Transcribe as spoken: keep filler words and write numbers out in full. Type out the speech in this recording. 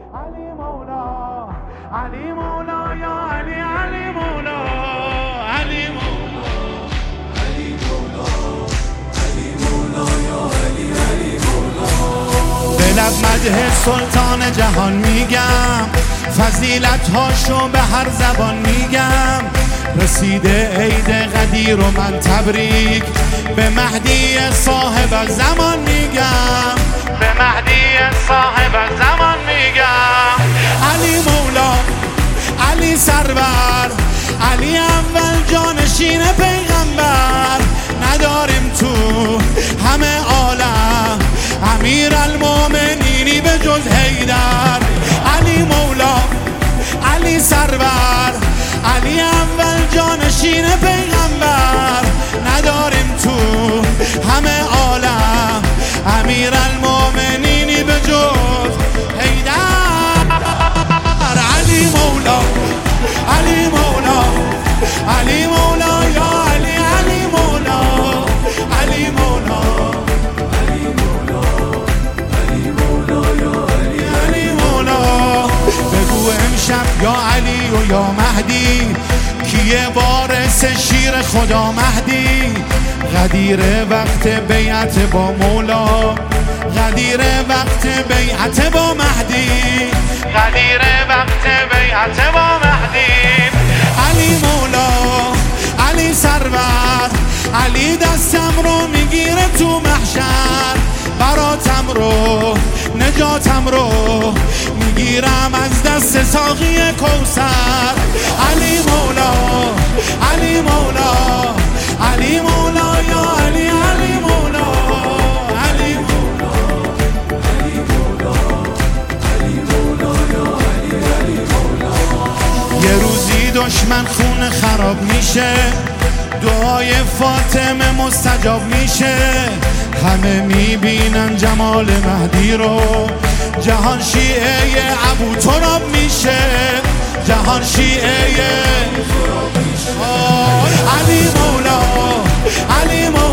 علی مولا علی مولا یا علی علی مولا علی مولا علی مولا علی مولا یا علی علی مولا. به لب مدح سلطان جهان میگم، فضیلت هاشو به هر زبان میگم. رسیده عید قدیر و من تبریک به مهدی صاحب زمان میگم، به مهدی صاحب زمان میگم. علی مولا علی سرور علی اول جانشین پیغمبر، نداریم تو همه عالم امیر المومنینی به جز حیدر. علی مولا علی سرور علی اول جانشین پیغمبر، نداریم تو همه عالم امیر المومنینی به جز حیدر. علی مولا علی مولا علی مولا یا علی علی مولا علی مولا علی مولا علی مولا یا علی علی مولا. بگو امشب یا علی و یا مهدی، کیه وارث شیر خدا مهدی؟ غدیر وقت بیعت با مولا، غدیر وقت بیعت با مهدی، غدیر وقت بیعت با مهدی. علی مولا علی سرور علی دستم رو میگیره تو محشر، براتم رو نجاتم رو میگیرم از دست ساقی کوثر. علی مولا علی مولا علی مولا یا علی علی مولا علی مولا علی مولا علی مولا یا علی علی مولا. یه روزی دشمن خون خراب میشه، دعای فاطمه مستجاب میشه. همه میبینن جمال مهدی رو، جهان شیعه ابو تراب میشه، جهان شیعه علی مولا علی مولا